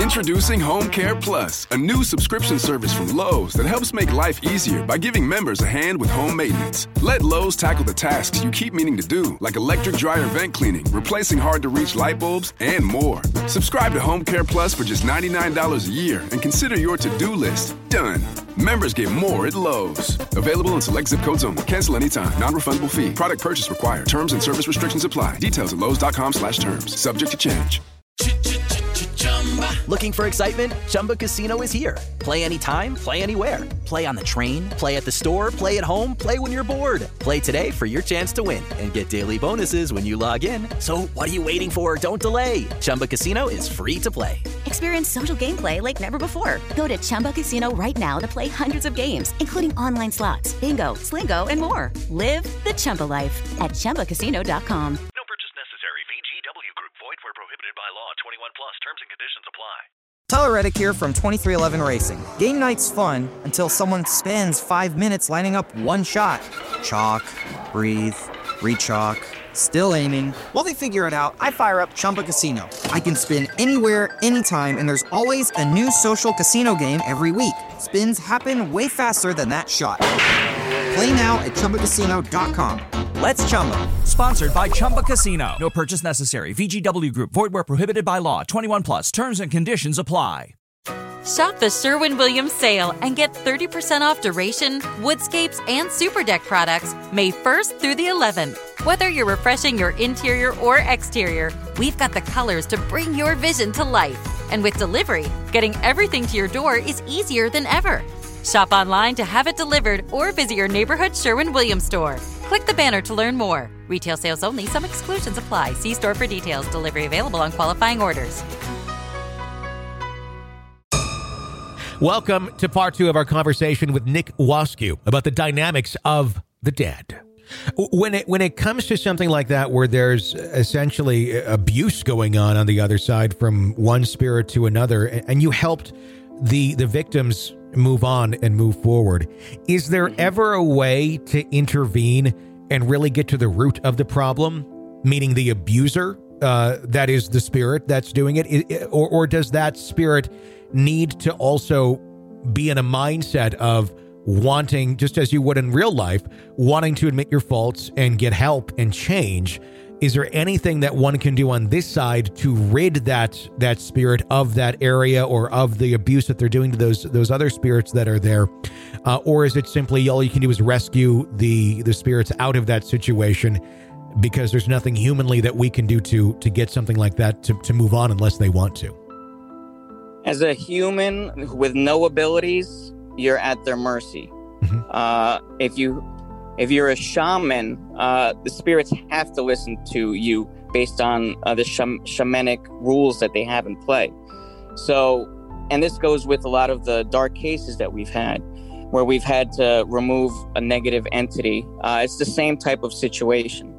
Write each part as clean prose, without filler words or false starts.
Introducing Home Care Plus, a new subscription service from Lowe's that helps make life easier by giving members a hand with home maintenance. Let Lowe's tackle the tasks you keep meaning to do, like electric dryer vent cleaning, replacing hard-to-reach light bulbs, and more. Subscribe to Home Care Plus for just $99 a year and consider your to-do list done. Members get more at Lowe's. Available in select zip codes only. Cancel anytime. Non-refundable fee. Product purchase required. Terms and service restrictions apply. Details at lowes.com/terms. Subject to change. Looking for excitement? Chumba Casino is here. Play anytime, play anywhere. Play on the train, play at the store, play at home, play when you're bored. Play today for your chance to win and get daily bonuses when you log in. So what are you waiting for? Don't delay. Chumba Casino is free to play. Experience social gameplay like never before. Go to Chumba Casino right now to play hundreds of games, including online slots, bingo, Slingo, and more. Live the Chumba life at ChumbaCasino.com. VGW Group. Void where prohibited by law. 21 plus. Terms and conditions apply. Tyler Reddick here from 2311 Racing. Game night's fun until someone spends 5 minutes lining up one shot. Chalk, breathe, re-chalk, still aiming. While they figure it out, I fire up Chumba Casino. I can spin anywhere, anytime, and there's always a new social casino game every week. Spins happen way faster than that shot. Play now at ChumbaCasino.com. Let's Chumba. Sponsored by Chumba Casino. No purchase necessary. VGW Group. Void where prohibited by law. 21 plus. Terms and conditions apply. Shop the Sherwin-Williams sale and get 30% off Duration, Woodscapes, and Super Deck products May 1st through the 11th. Whether you're refreshing your interior or exterior, we've got the colors to bring your vision to life. And with delivery, getting everything to your door is easier than ever. Shop online to have it delivered or visit your neighborhood Sherwin-Williams store. Click the banner to learn more. Retail sales only. Some exclusions apply. See store for details. Delivery available on qualifying orders. Welcome to part 2 of our conversation with Nick Wascu about the dynamics of the dead. When it comes to something like that, where there's essentially abuse going on the other side from one spirit to another, and you helped the victims move on and move forward, is there ever a way to intervene and really get to the root of the problem, meaning the abuser, that is the spirit that's doing it, or does that spirit need to also be in a mindset of wanting, just as you would in real life, wanting to admit your faults and get help and change? Is there anything that one can do on this side to rid that spirit of that area or of the abuse that they're doing to those other spirits that are there? Or is it simply all you can do is rescue the spirits out of that situation, because there's nothing humanly that we can do to get something like that to move on unless they want to? As a human with no abilities, you're at their mercy. Mm-hmm. If you're a shaman, the spirits have to listen to you based on the shamanic rules that they have in play. So, and this goes with a lot of the dark cases that we've had, where we've had to remove a negative entity. It's the same type of situation.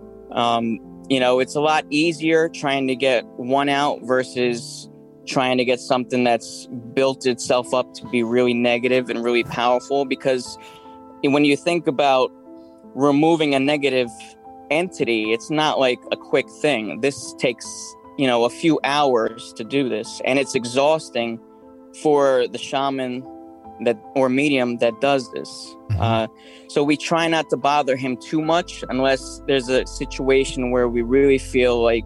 It's a lot easier trying to get one out versus trying to get something that's built itself up to be really negative and really powerful, because when you think about removing a negative entity, it's not like a quick thing. This takes, a few hours to do this, and it's exhausting for the shaman or medium that does this. So we try not to bother him too much unless there's a situation where we really feel like,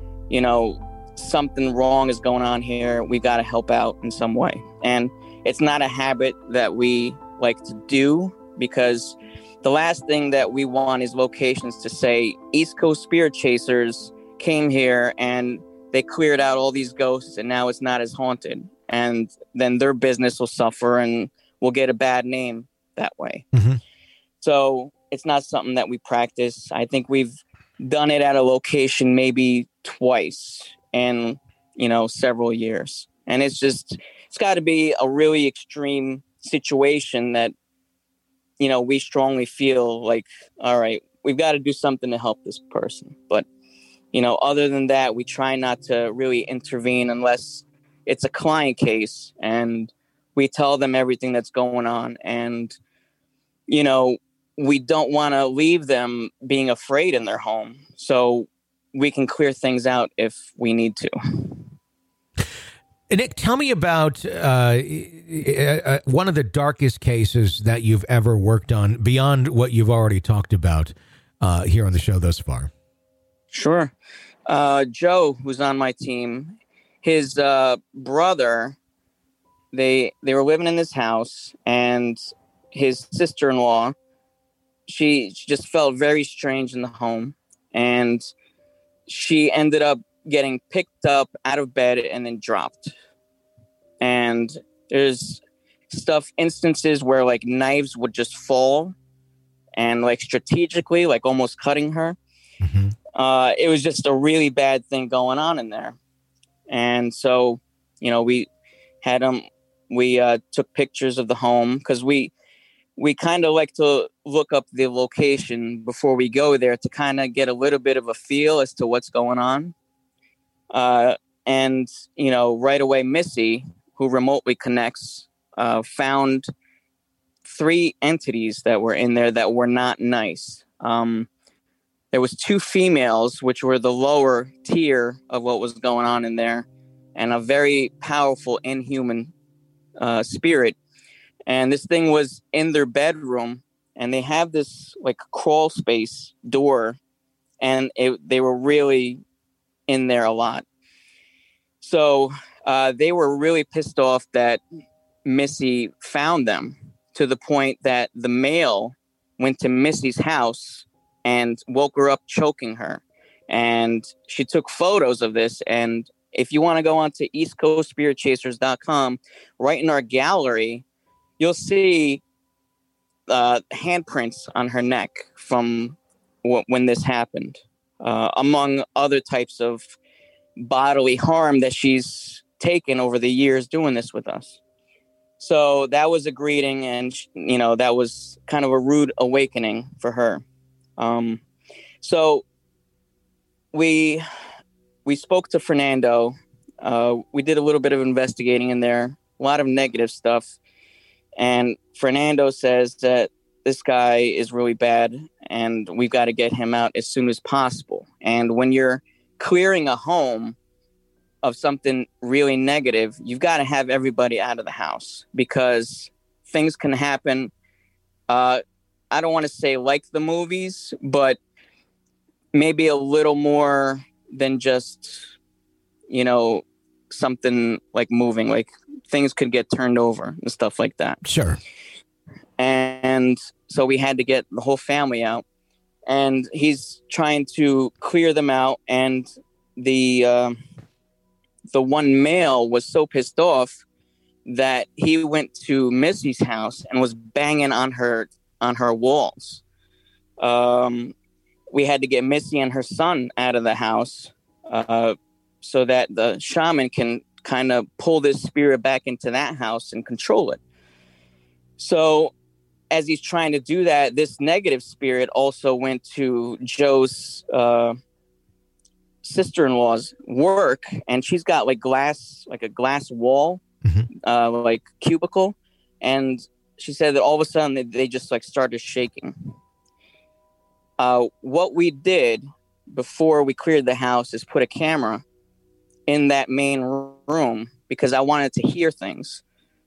something wrong is going on here. We got to help out in some way. And it's not a habit that we like to do, because the last thing that we want is locations to say East Coast Spirit Chasers came here and they cleared out all these ghosts and now it's not as haunted. And then their business will suffer and we'll get a bad name that way. Mm-hmm. So it's not something that we practice. I think we've done it at a location maybe twice in, several years. And it's got to be a really extreme situation that, we strongly feel like, all right, we've got to do something to help this person. But, other than that, we try not to really intervene unless it's a client case and we tell them everything that's going on. And, we don't want to leave them being afraid in their home. So we can clear things out if we need to. Nick, tell me about one of the darkest cases that you've ever worked on beyond what you've already talked about here on the show thus far. Sure. Joe, who's on my team, his brother, they were living in this house, and his sister-in-law, she just felt very strange in the home, and she ended up getting picked up out of bed and then dropped. And there's instances where like knives would just fall and like strategically, like almost cutting her. Mm-hmm. It was just a really bad thing going on in there. And so, we had we took pictures of the home, because we kind of like to look up the location before we go there to kind of get a little bit of a feel as to what's going on. And, right away, Missy, who remotely connects, found 3 entities that were in there that were not nice. There was 2 females, which were the lower tier of what was going on in there, and a very powerful inhuman spirit. And this thing was in their bedroom, and they have this like crawl space door, and they were really in there a lot. So they were really pissed off that Missy found them, to the point that the male went to Missy's house and woke her up choking her. And she took photos of this. And if you want to go on to eastcoastspiritchasers.com, right in our gallery, you'll see handprints on her neck from when this happened, among other types of bodily harm that she's taken over the years doing this with us. So that was a greeting, and that was kind of a rude awakening for her. So we spoke to Fernando. We did a little bit of investigating in there, a lot of negative stuff. And Fernando says that this guy is really bad, and we've got to get him out as soon as possible. And when you're clearing a home of something really negative, you've got to have everybody out of the house, because things can happen. I don't want to say like the movies, but maybe a little more than just, something like moving, like things could get turned over and stuff like that. Sure. And so we had to get the whole family out, and he's trying to clear them out. And the one male was so pissed off that he went to Missy's house and was banging on her walls. We had to get Missy and her son out of the house so that the shaman can kind of pull this spirit back into that house and control it. So as he's trying to do that, this negative spirit also went to Joe's sister-in-law's work, and she's got like a glass wall, mm-hmm. Like cubicle. And she said that all of a sudden they just like started shaking. What we did before we cleared the house is put a camera in that main room, because I wanted to hear things,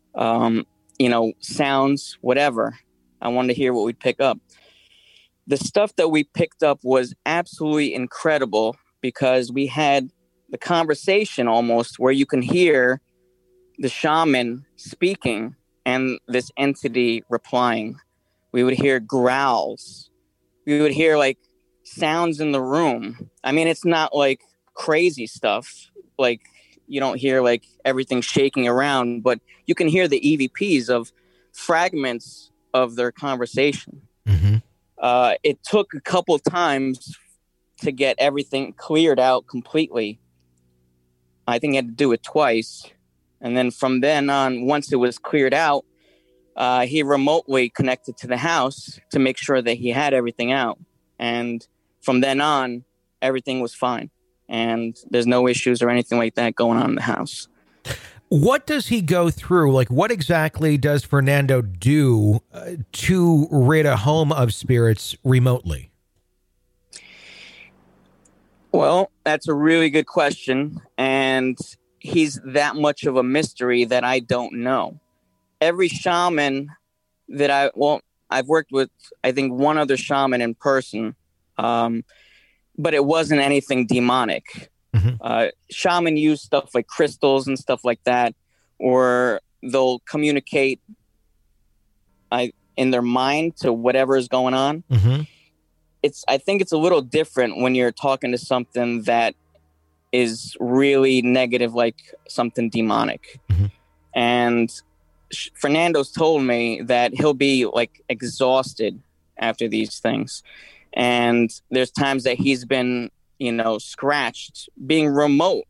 sounds, whatever. I wanted to hear what we'd pick up. The stuff that we picked up was absolutely incredible, because we had the conversation almost where you can hear the shaman speaking and this entity replying. We would hear growls. We would hear like sounds in the room. I mean, it's not like crazy stuff. Like you don't hear like everything shaking around, but you can hear the EVPs of fragments of their conversation. Mm-hmm. It took a couple of times to get everything cleared out completely. I think I had to do it twice. And then from then on, once it was cleared out, he remotely connected to the house to make sure that he had everything out. And from then on, everything was fine. And there's no issues or anything like that going on in the house. What does he go through? Like, what exactly does Fernando do to rid a home of spirits remotely? Well, that's a really good question. And he's that much of a mystery that I don't know. Every shaman that I've worked with, I think, one other shaman in person, but it wasn't anything demonic. Shaman use stuff like crystals and stuff like that, or they'll communicate in their mind to whatever is going on. I think it's a little different when you're talking to something that is really negative, like something demonic. And Fernando's told me that he'll be like exhausted after these things. And there's times that he's been, scratched, being remote,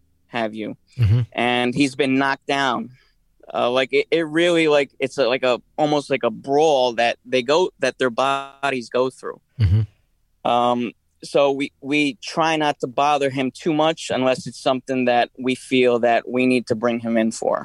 and he's been knocked down. It really, it's almost like a brawl that their bodies go through. So we try not to bother him too much unless it's something that we feel that we need to bring him in for.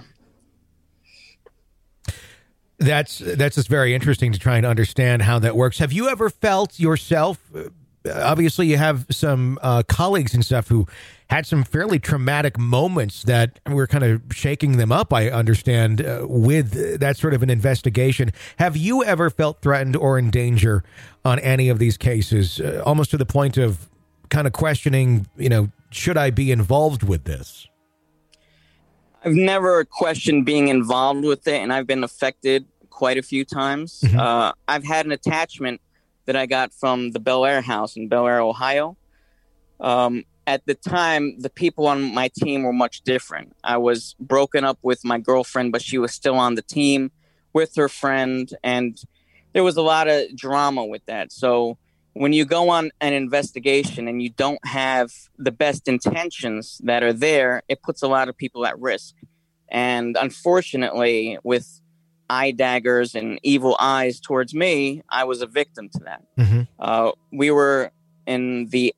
That's just very interesting to try and understand how that works. Have you ever felt yourself, obviously you have some colleagues and stuff who had some fairly traumatic moments that were kind of shaking them up, I understand, with that sort of an investigation. Have you ever felt threatened or in danger on any of these cases, almost to the point of kind of questioning, should I be involved with this? I've never questioned being involved with it, and I've been affected quite a few times. I've had an attachment that I got from the Bel Air house in Bel Air, Ohio. At the time, the people on my team were much different. I was broken up with my girlfriend, but she was still on the team with her friend, and there was a lot of drama with that. So when you go on an investigation and you don't have the best intentions that are there, it puts a lot of people at risk. And unfortunately, with eye daggers and evil eyes towards me, I was a victim to that. We were in the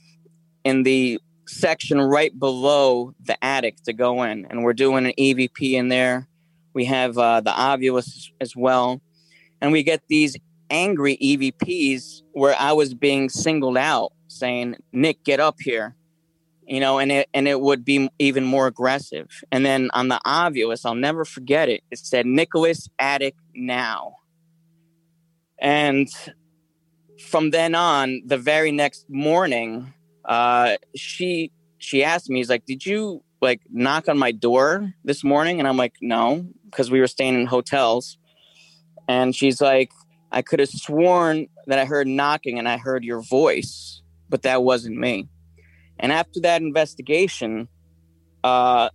section right below the attic to go in, and we're doing an EVP in there. We have the Ovilus as well, and we get these angry EVPs where I was being singled out, saying, "Nick, get up here," and it would be even more aggressive. And then on the Ovilus, I'll never forget it. It said, "Nicholas, attic now." And from then on, the very next morning, she asked me, he's like, "Did you knock on my door this morning?" And I'm like, "No," because we were staying in hotels. And she's like, "I could have sworn that I heard knocking and I heard your voice, but that wasn't me." And after that investigation, I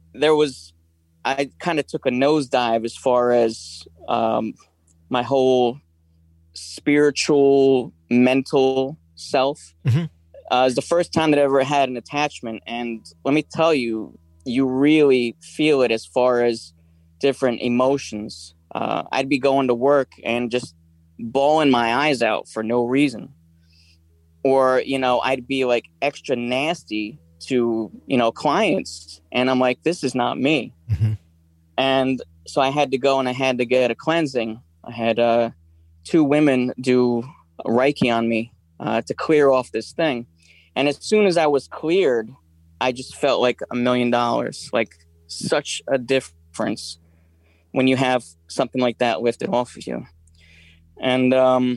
kind of took a nosedive as far as my whole spiritual, mental self. It's the first time that I ever had an attachment. And let me tell you, you really feel it as far as different emotions. I'd be going to work and just bawling my eyes out for no reason. Or, I'd be extra nasty to, clients. And I'm like, this is not me. And so I had to go and I had to get a cleansing. I had 2 women do Reiki on me to clear off this thing. And as soon as I was cleared, I just felt like $1 million, such a difference when you have something like that lifted off of you. And,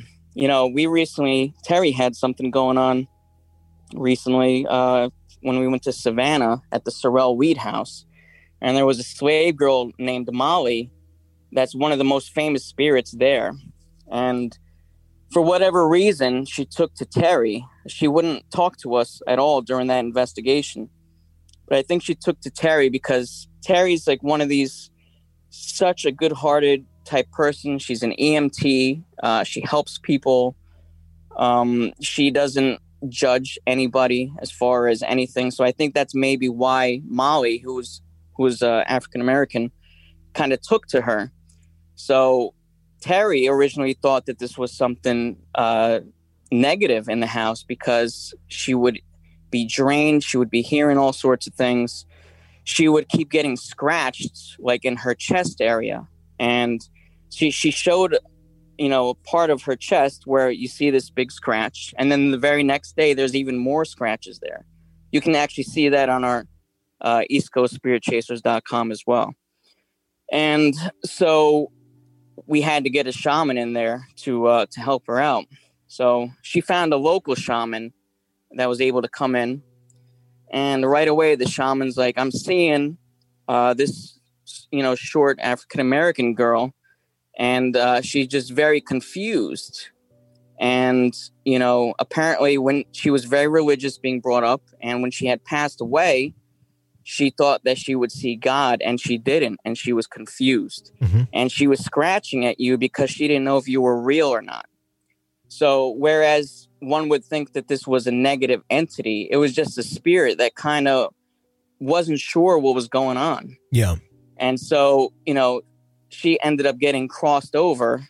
Terry had something going on recently when we went to Savannah at the Sorrel Weed House. And there was a slave girl named Molly that's one of the most famous spirits there. And for whatever reason, she took to Terry. She wouldn't talk to us at all during that investigation. But I think she took to Terry because Terry's one of these, such a good-hearted type person. She's an EMT. She helps people. She doesn't judge anybody as far as anything. So I think that's maybe why Molly, who was African-American, kind of took to her. So Terry originally thought that this was something negative in the house because she would be drained. She would be hearing all sorts of things. She would keep getting scratched, in her chest area. And she showed, part of her chest where you see this big scratch. And then the very next day, there's even more scratches there. You can actually see that on our EastCoastSpiritChasers.com as well. And so we had to get a shaman in there to help her out. So she found a local shaman that was able to come in. And right away, the shaman's like, I'm seeing this, short African-American girl. And she's just very confused. And, apparently when she was very religious being brought up, and when she had passed away, she thought that she would see God, and she didn't. And she was confused. Mm-hmm. And she was scratching at you because she didn't know if you were real or not. So whereas one would think that this was a negative entity, it was just a spirit that kind of wasn't sure what was going on. Yeah. And so, she ended up getting crossed over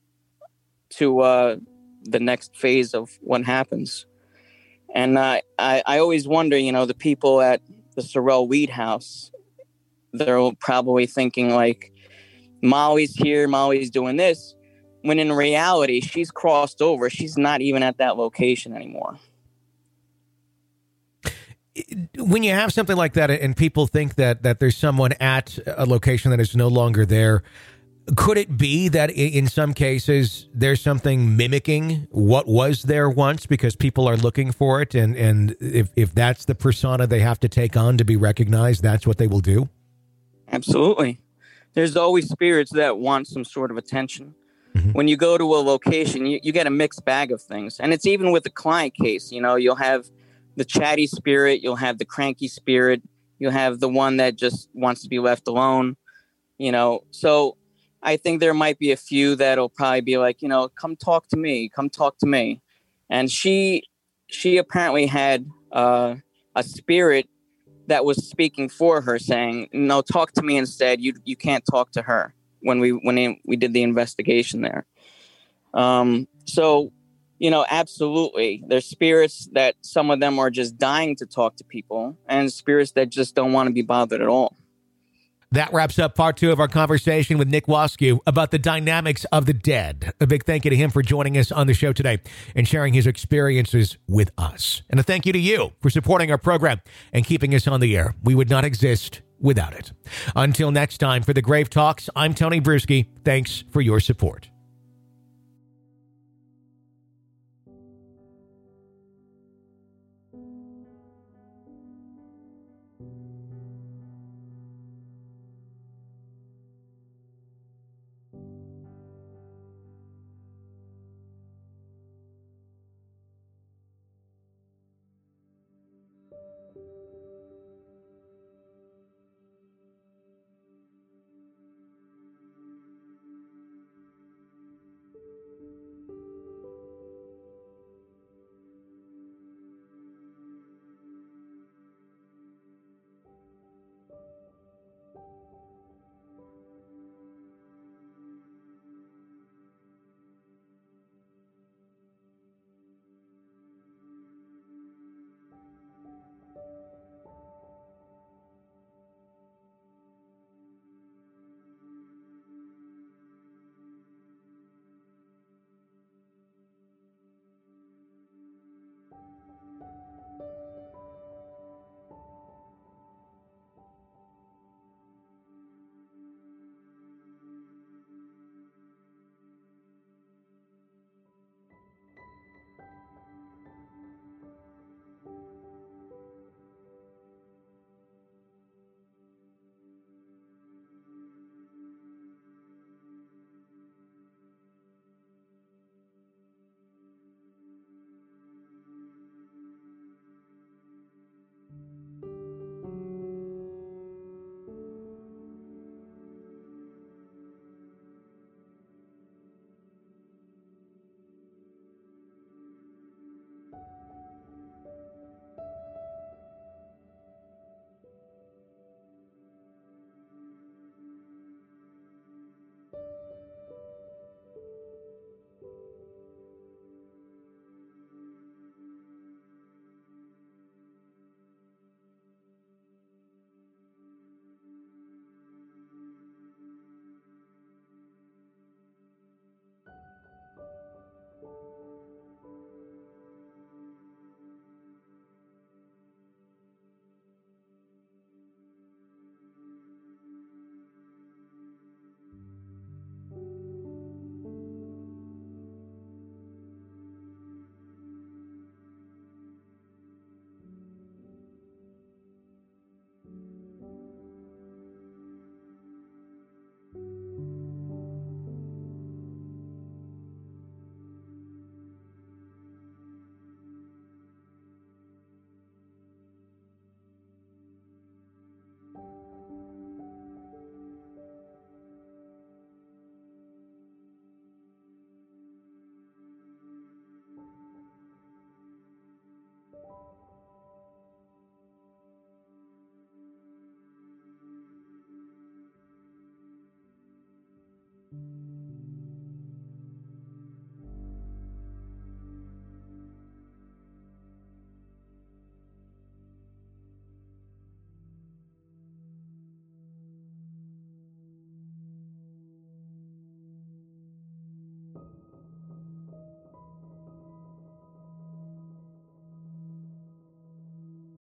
to the next phase of what happens. And I always wonder, the people at the Sorrel Weed House, they're probably thinking like, Molly's here, Molly's doing this. When in reality, she's crossed over. She's not even at that location anymore. When you have something like that and people think that there's someone at a location that is no longer there, could it be that in some cases there's something mimicking what was there once because people are looking for it? And if that's the persona they have to take on to be recognized, that's what they will do? Absolutely. There's always spirits that want some sort of attention. Mm-hmm. When you go to a location, you get a mixed bag of things. And it's even with the client case, you'll have the chatty spirit, you'll have the cranky spirit, you'll have the one that just wants to be left alone, So I think there might be a few that'll probably be like, come talk to me. And she apparently had a spirit that was speaking for her saying, no, talk to me instead. You can't talk to her when we did the investigation there. So, absolutely. There's spirits that some of them are just dying to talk to people and spirits that just don't want to be bothered at all. That wraps up part 2 of our conversation with Nick Wascu about the dynamics of the dead. A big thank you to him for joining us on the show today and sharing his experiences with us. And a thank you to you for supporting our program and keeping us on the air. We would not exist without it. Until next time, for the Grave Talks, I'm Tony Bruschi. Thanks for your support.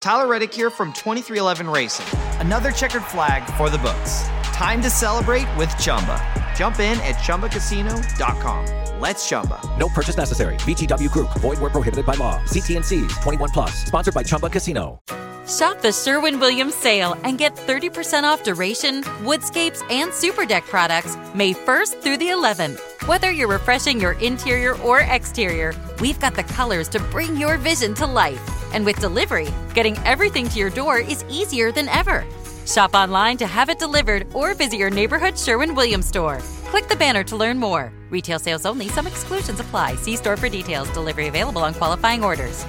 Tyler Reddick here from 2311 Racing. Another checkered flag for the books. Time to celebrate with Chumba. Jump in at ChumbaCasino.com. Let's Chumba. No purchase necessary. VGW Group. Void where prohibited by law. See T&Cs. 21 plus. Sponsored by Chumba Casino. Shop the Sherwin-Williams sale and get 30% off duration, woodscapes, and SuperDeck products May 1st through the 11th. Whether you're refreshing your interior or exterior, we've got the colors to bring your vision to life. And with delivery, getting everything to your door is easier than ever. Shop online to have it delivered or visit your neighborhood Sherwin-Williams store. Click the banner to learn more. Retail sales only. Some exclusions apply. See store for details. Delivery available on qualifying orders.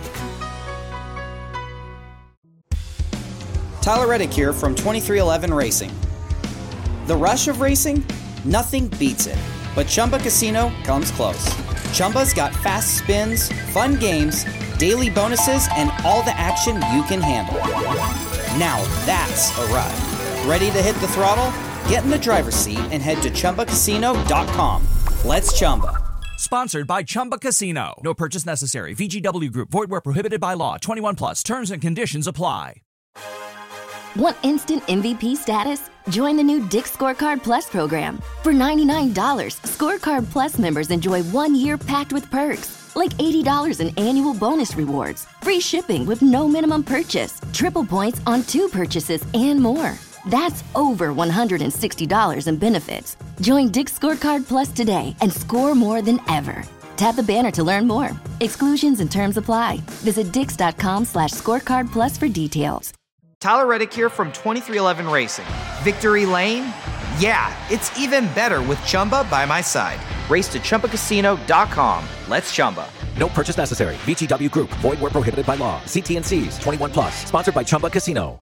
Tyler Reddick here from 2311 Racing. The rush of racing? Nothing beats it. But Chumba Casino comes close. Chumba's got fast spins, fun games, daily bonuses, and all the action you can handle. Now that's a ride. Ready to hit the throttle? Get in the driver's seat and head to ChumbaCasino.com. Let's Chumba. Sponsored by Chumba Casino. No purchase necessary. VGW Group. Void where prohibited by law. 21 plus. Terms and conditions apply. Want instant MVP status? Join the new Dick's Scorecard Plus program. For $99, Scorecard Plus members enjoy 1 year packed with perks, like $80 in annual bonus rewards, free shipping with no minimum purchase, triple points on 2 purchases, and more. That's over $160 in benefits. Join Dick's Scorecard Plus today and score more than ever. Tap the banner to learn more. Exclusions and terms apply. Visit dix.com/scorecard plus for details. Tyler Reddick here from 2311 Racing. Victory Lane? Yeah, it's even better with Chumba by my side. Race to ChumbaCasino.com. Let's Chumba. No purchase necessary. VGW Group. Void where prohibited by law. See T&Cs. 21 plus. Sponsored by Chumba Casino.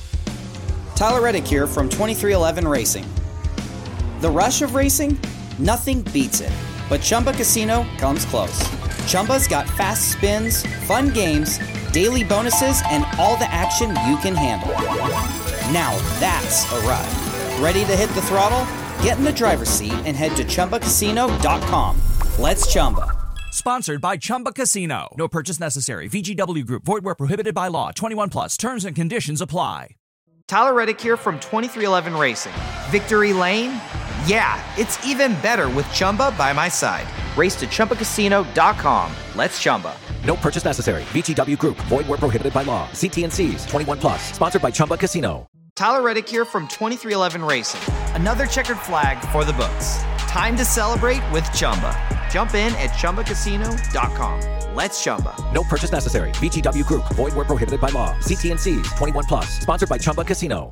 Tyler Reddick here from 2311 Racing. The rush of racing? Nothing beats it. But Chumba Casino comes close. Chumba's got fast spins, fun games, daily bonuses, and all the action you can handle. Now that's a ride. Ready to hit the throttle? Get in the driver's seat and head to ChumbaCasino.com. Let's Chumba. Sponsored by Chumba Casino. No purchase necessary. VGW Group. Void where prohibited by law. 21 plus. Terms and conditions apply. Tyler Reddick here from 2311 Racing. Victory Lane? Yeah, it's even better with Chumba by my side. Race to ChumbaCasino.com. Let's Chumba. No purchase necessary. VGW Group. Void where prohibited by law. See T&Cs. 21 plus. Sponsored by Chumba Casino. Tyler Reddick here from 2311 Racing. Another checkered flag for the books. Time to celebrate with Chumba. Jump in at ChumbaCasino.com. Let's Chumba. No purchase necessary. VGW Group. Void where prohibited by law. See T&Cs. 21 plus. Sponsored by Chumba Casino.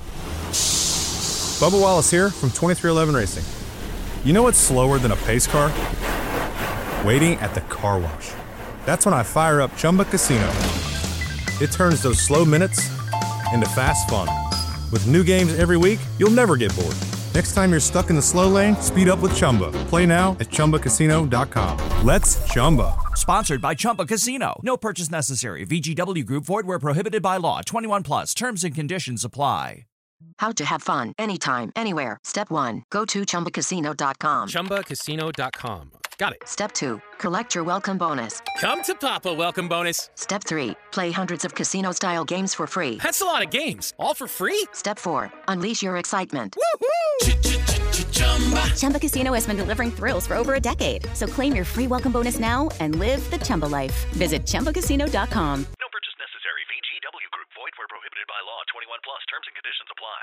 Bubba Wallace here from 2311 Racing. You know what's slower than a pace car? Waiting at the car wash. That's when I fire up Chumba Casino. It turns those slow minutes into fast fun. With new games every week, you'll never get bored. Next time you're stuck in the slow lane, speed up with Chumba. Play now at ChumbaCasino.com. Let's Chumba. Sponsored by Chumba Casino. No purchase necessary. VGW Group. Void where prohibited by law. 21 plus. Terms and conditions apply. How to have fun anytime, anywhere. Step 1. Go to ChumbaCasino.com. ChumbaCasino.com. Got it. Step 2. Collect your welcome bonus. Come to Papa welcome bonus. Step 3. Play hundreds of casino-style games for free. That's a lot of games. All for free? Step 4. Unleash your excitement. Woohoo! Chumba Casino has been delivering thrills for over a decade. So claim your free welcome bonus now and live the Chumba life. Visit ChumbaCasino.com. No purchase necessary. VGW Group. Void where prohibited by law. 21 plus. Terms and conditions apply.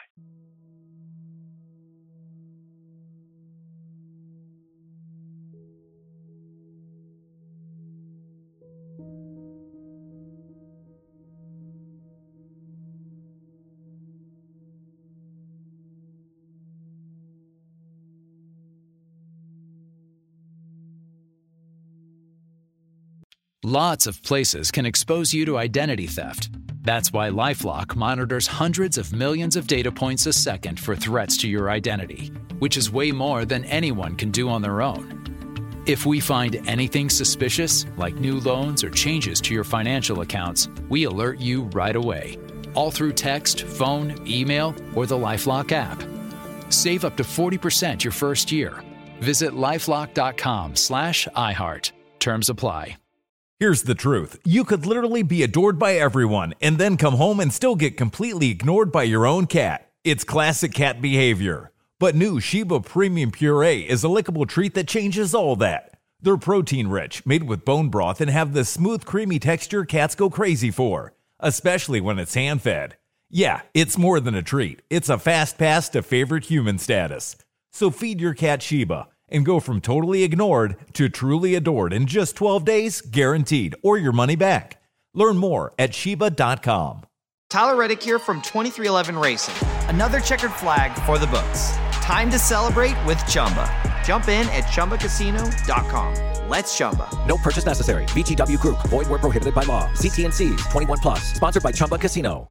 Lots of places can expose you to identity theft. That's why LifeLock monitors hundreds of millions of data points a second for threats to your identity, which is way more than anyone can do on their own. If we find anything suspicious, like new loans or changes to your financial accounts, we alert you right away, all through text, phone, email, or the LifeLock app. Save up to 40% your first year. Visit LifeLock.com/iHeart. Terms apply. Here's the truth. You could literally be adored by everyone and then come home and still get completely ignored by your own cat. It's classic cat behavior. But new Sheba Premium Puree is a lickable treat that changes all that. They're protein-rich, made with bone broth, and have the smooth, creamy texture cats go crazy for, especially when it's hand-fed. Yeah, it's more than a treat. It's a fast pass to favorite human status. So feed your cat Sheba and go from totally ignored to truly adored in just 12 days, guaranteed, or your money back. Learn more at Sheba.com. Tyler Reddick here from 2311 Racing. Another checkered flag for the books. Time to celebrate with Chumba. Jump in at ChumbaCasino.com. Let's Chumba. No purchase necessary. VGW Group. Void where prohibited by law. See T&Cs. 21 plus. Sponsored by Chumba Casino.